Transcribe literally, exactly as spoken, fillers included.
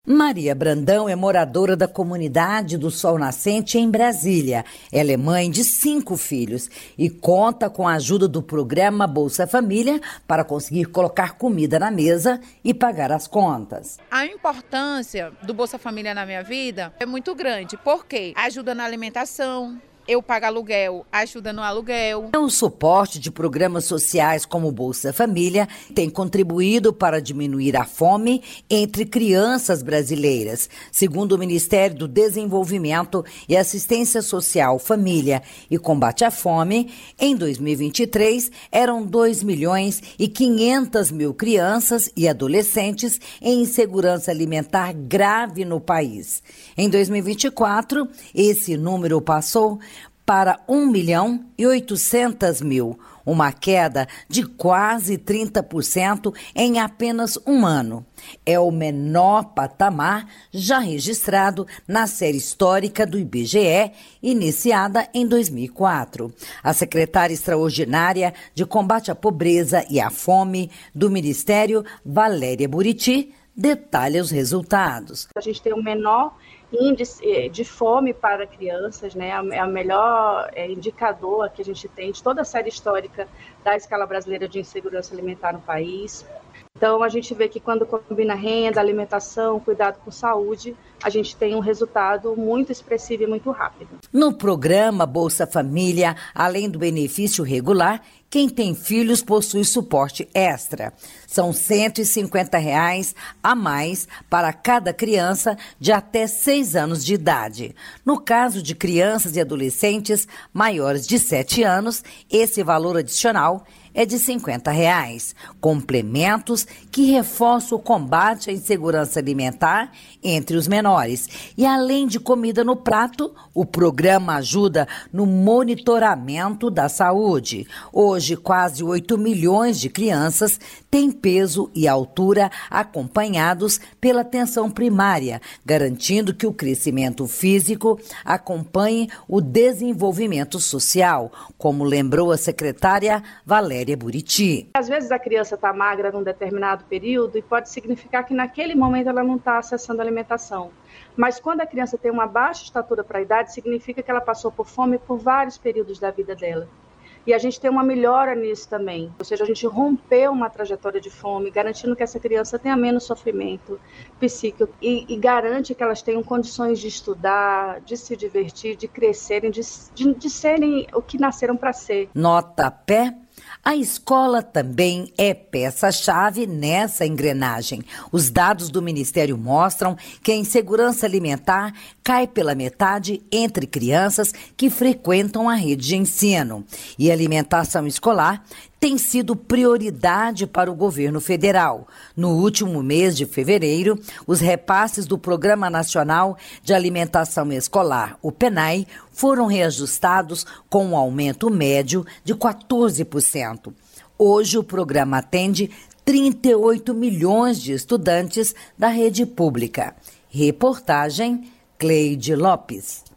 Maria Brandão é moradora da comunidade do Sol Nascente em Brasília. Ela é mãe de cinco filhos e conta com a ajuda do programa Bolsa Família para conseguir colocar comida na mesa e pagar as contas. A importância do Bolsa Família na minha vida é muito grande, porque ajuda na alimentação. Eu pago aluguel, ajuda no aluguel. O suporte de programas sociais como Bolsa Família tem contribuído para diminuir a fome entre crianças brasileiras. Segundo o Ministério do Desenvolvimento e Assistência Social, Família e Combate à Fome, em dois mil e vinte e três eram dois milhões e quinhentas mil crianças e adolescentes em insegurança alimentar grave no país. Em dois mil e vinte e quatro, esse número passou para um milhão e oitocentos mil, uma queda de quase trinta por cento em apenas um ano. É o menor patamar já registrado na série histórica do I B G E, iniciada em dois mil e quatro. A secretária extraordinária de Combate à Pobreza e à Fome do Ministério, Valéria Buriti, detalha os resultados. A gente tem o menor índice de fome para crianças, né? É o melhor indicador que a gente tem de toda a série histórica da escala brasileira de insegurança alimentar no país. Então, a gente vê que quando combina renda, alimentação, cuidado com saúde, a gente tem um resultado muito expressivo e muito rápido. No programa Bolsa Família, além do benefício regular, quem tem filhos possui suporte extra. São cento e cinquenta reais a mais para cada criança de até seis anos de idade. No caso de crianças e adolescentes maiores de sete anos, esse valor adicional é de cinquenta reais. Complementos que reforçam o combate à insegurança alimentar entre os menores. E além de comida no prato, o programa ajuda no monitoramento da saúde. Hoje, quase oito milhões de crianças têm peso e altura acompanhados pela atenção primária, garantindo que o crescimento físico acompanhe o desenvolvimento social, como lembrou a secretária Valéria Buriti. Às vezes a criança está magra num determinado período e pode significar que naquele momento ela não está acessando a alimentação. Mas quando a criança tem uma baixa estatura para a idade, significa que ela passou por fome por vários períodos da vida dela. E a gente tem uma melhora nisso também. Ou seja, a gente rompeu uma trajetória de fome, garantindo que essa criança tenha menos sofrimento psíquico e, e garante que elas tenham condições de estudar, de se divertir, de crescerem, de, de, de serem o que nasceram para ser. Nota pé. A escola também é peça-chave nessa engrenagem. Os dados do Ministério mostram que a insegurança alimentar cai pela metade entre crianças que frequentam a rede de ensino. E a alimentação escolar tem sido prioridade para o governo federal. No último mês de fevereiro, os repasses do Programa Nacional de Alimentação Escolar, o PENAE, foram reajustados com um aumento médio de quatorze por cento. Hoje, o programa atende trinta e oito milhões de estudantes da rede pública. Reportagem Cleide Lopes.